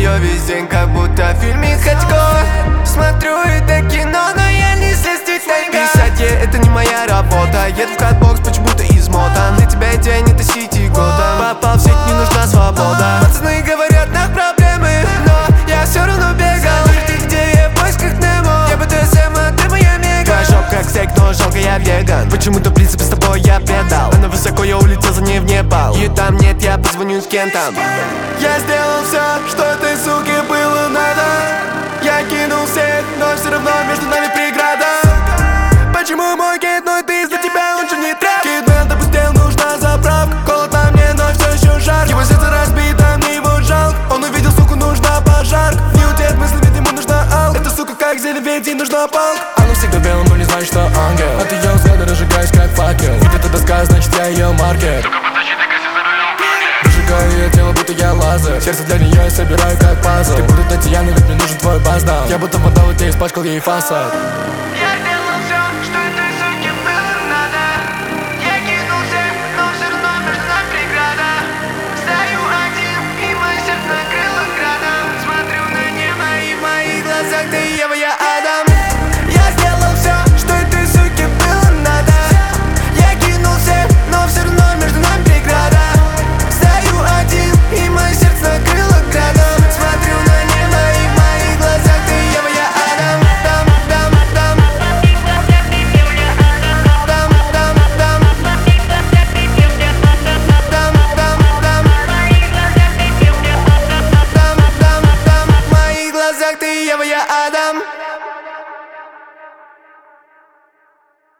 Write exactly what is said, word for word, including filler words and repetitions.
ее весь день, как будто в фильме Хачков. Смотрю это кино, но я не следствить тайга. Писать ей это не моя работа. Еду в катбокс, почему-то измотан. Для тебя день это сити года. Попал в сеть, не нужна свобода. Пацаны говорят, на проблемы, но я все равно бегал. Ты где я в поисках Немо? Я БДСМ, а ты моя мега. Твоя жоп как стейк, но жалко я веган. Почему-то в принципе с тобой я предал. Она высоко, я улетел за ней в Непал. И там нет, я позвоню с кем-то. Я сделал все, что этой суке было надо. Я кинул всех, но все равно между нами преграда. Почему мой гейт ноет из-за тебя, он же не трап. Кидмен допустил, нужна заправка. Холод на мне, но все еще жарко. Его сердце разбито, мне его жалко. Он увидел, суку, нужна пожарка. Не утерять мысли, ведь ему нужна алка. Эта сука как зелень, ведь ей нужна палка. Она всегда белым, но не знает, что ангел. От ее взгляда разжигаюсь, как факел. Ведь это доска, значит я ее маркер. Выжигаю ее тело, будто я лазер. Сердце для нее я собираю, как пазл. Ты будто Татьяна, ведь мне нужен твой баздаун. Я будто водовод, я испачкал ей фасад.